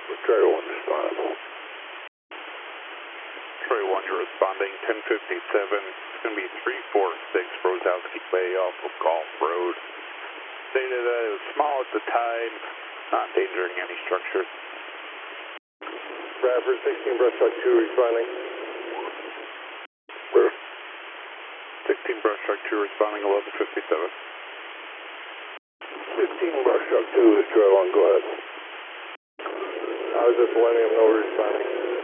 Trey 1 respond. Trey 1, you're responding 1057. It's going to be 346 Rosowski Bay off of Golf Road. Data that it was small at the time, not endangering any structures. Bradford 16 Brush Truck 2 responding. 16 Brush Truck 2 responding 1157. 15 Brush Truck 2 is Trey 1, go ahead. I was just letting him know we're responding.